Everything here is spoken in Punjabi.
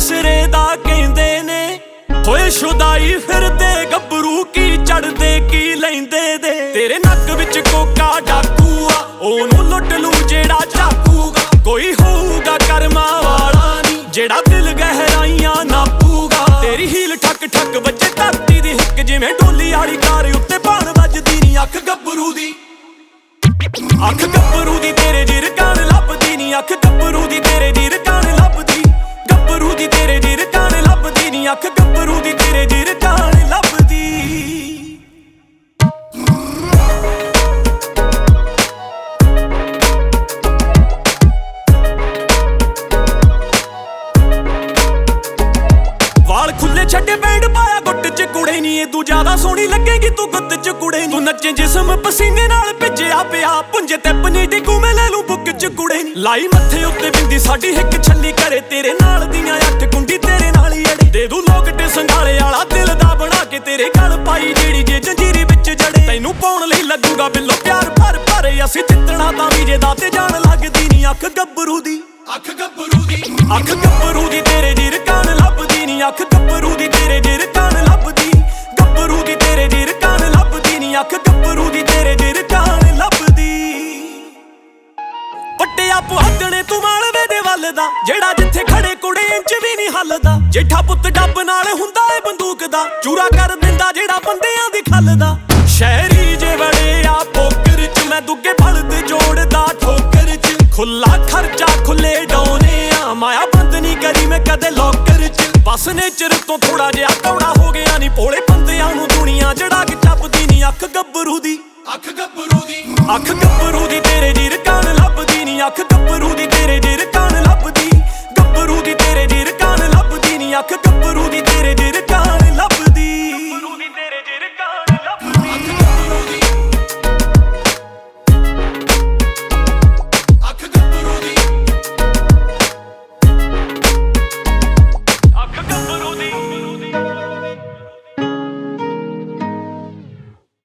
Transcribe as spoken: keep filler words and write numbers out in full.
ਸਿਰੇ ਦਾ ਕਹਿੰਦੇ ਨੇ। ਹੋਏ ਸ਼ੁਦਾਈ ਫਿਰਦੇ ਗੱਭਰੂ ਕੀ ਚੜਦੇ ਕੀ ਲੈਂਦੇ ਦੇ। ਤੇਰੇ ਨੱਕ ਵਿੱਚ ਕੋਕਾ ਡਾਕੂ ਆ ਉਹਨੂੰ ਲੁੱਟ ਲੂ ਜਿਹੜਾ ਚਾਕੂਗਾ। ਕੋਈ ਹੋਊਗਾ ਕਰਮਾਂ ਵਾਲਾ ਨੀ ਜਿਹੜਾ ਦਿਲ ਗਹਿਰਾਈਆਂ ਨਾਪੂਗਾ। ਤੇਰੀ ਹੀਲ ਠੱਕ ਠੱਕ ਵੱਜੇ ਧਰਤੀ ਦੀ ਹਿੱਕ ਜਿਵੇਂ ਢੋਲੀ ਵਾਲੀ ਕਾਰ ਉੱਤੇ ਬਾਣ ਵੱਜਦੀ ਨੀ। ਅੱਖ ਗੱਭਰੂ ਦੀ ਅੱਖ ਗੱਭਰੂ ਦੀ ਤੇਰੇ ਜਿਰ ਕਾਨ ਲੱਭਦੀ ਨੀ। ਅੱਖ ਗੱਭਰੂ ਦੀ ਤੇਰੇ ਜਿਰ ਕਾਨ ਲੱਭਦੀ। ਗੱਭਰੂ ਦੀ ਤੇਰੇ ਜਿਰ ਕਾਨ ਲੱਭਦੀ ਨੀ। ਅੱਖ ਗੱਭਰੂ ਦੀ ਤੇਰੇ ਜਿਰ ਕਾਨ ਲੱਭਦੀ। ਵਾਲ ਖੁੱਲੇ ਛੱਡੇ ਬੈਂਡ ਪਾਇਆ ਗੁੱਟ ਚ ਕੁੜੇ ਨੀ। ਇਹ ਤੂੰ ਜ਼ਿਆਦਾ ਸੋਹਣੀ ਲੱਗੇਗੀ ਤੂੰ ਗੁੱਤ ਚ ਕੁੜੇ ਨੀ। ਤੂੰ ਨੱਚੇ ਜਿਸਮ ਪਸੀਨੇ ਨਾਲ ਭਿੱਜਿਆ ਪਿਆ ਪੁੰਜੇ ਤੇ ਪਨੀਟੀ ਘੁੰਮੇ ਲੈ ਲੂ ਬੁੱਕ ਚ ਕੁੜੇ ਨੀ। ਲਾਈ ਮੱਥੇ ਉੱਤੇ ਬਿੰਦੀ ਸਾਡੀ ਹਿੱਕ ਛੱਲੀ ਕਰੇ ਤੇਰੇ ਨਾਲ ਦੀਆਂ ਅੱਠ ਕੁੰਡੀ ਤੇਰੇ ਨਾਲ ਹੀ ਅੜੀ। ਦੇ ਦੂ ਲੋਕਟੇ ਸੰਘਾਲੇ ਵਾਲਾ ਦਿਲ ਦਾ ਬਣਾ ਕੇ ਤੇਰੇ ਗਲ ਪਾਈ ਜਿਹੜੀ ਜੇ ਜੰਜੀਰੀ ਵਿੱਚ ਜੜੇ। ਤੈਨੂੰ ਪਾਉਣ ਲਈ ਲੱਗੂਗਾ ਬਿੱਲੋ ਪਿਆਰ ਭਰ ਭਰ ਅਸੀਂ ਜਿੱਤਣਾ ਤਾਂ ਵੀ ਜੇ ਦਾਤੇ ਜਾਣ ਲੱਗਦੀ ਨੀ। ਅੱਖ ਗੱਭਰੂ ਦੀ ਅੱਖ ਗੱਭਰੂ ਦੀ ਅੱਖ ਗੱਭਰੂ ਦੀ ਤੇਰੇ ਜਿਰ ਕਾਨ ਲੱਭਦੀ ਨੀ। ਅੱਖ ਗੱਭਰੂ ਦੀ ਤੇਰੇ ਜਿਰ ਕਾਨ ਲੱਭਦੀ। ਗੱਭਰੂ ਦੀ ਤੇਰੇ ਜਿਰ ਕਾਨ ਲੱਭਦੀ ਨੀ। ਅੱਖ ਗੱਭਰੂ ਦੀ ਤੇਰੇ ਜਿਰ ਕਾਨ ਲੱਭਦੀ। ਪੱਟਿਆ ਪੁਹੱਦਣੇ ਤੂੰ ਮਾਲਵੇ ਦੇ ਵੱਲ ਦਾ ਜਿਹੜਾ ਜਿੱਥੇ ਖੜੇ ਕੁੜੇ ਇੰਚ ਵੀ ਨਹੀਂ ਹੱਲਦਾ। ਜੇਠਾ ਪੁੱਤ ਡੱਬ ਨਾਲ ਹੁੰਦਾ ਏ ਬੰਦੂਕ ਦਾ ਚੂਰਾ ਕਰ ਦਿੰਦਾ ਜਿਹੜਾ ਬੰਦਿਆਂ ਦੀ ਖੱਲ ਦਾ। ਸ਼ਹਿਰੀ ਜੇ ਵੜੇ ਆ ਪੋਕਰ ਚ ਮੈਂ ਦੁੱਗੇ ਬਲਦ ਜੋੜਦਾ ਠੋਕਰ ਚ। ਖੁੱਲਾ ਖਰਚਾ ਖੁੱਲੇ ਡਾਉਨੇ ਆ ਮਾਇਆ ਬੰਦ ਨਹੀਂ ਕਰੀ ਮੈਂ ਕਦੇ ਲੋਕਰ ਚ। ਬਸ ਨੇਚਰ ਤੋਂ ਥੋੜਾ ਜਿਹਾ ਕੌੜਾ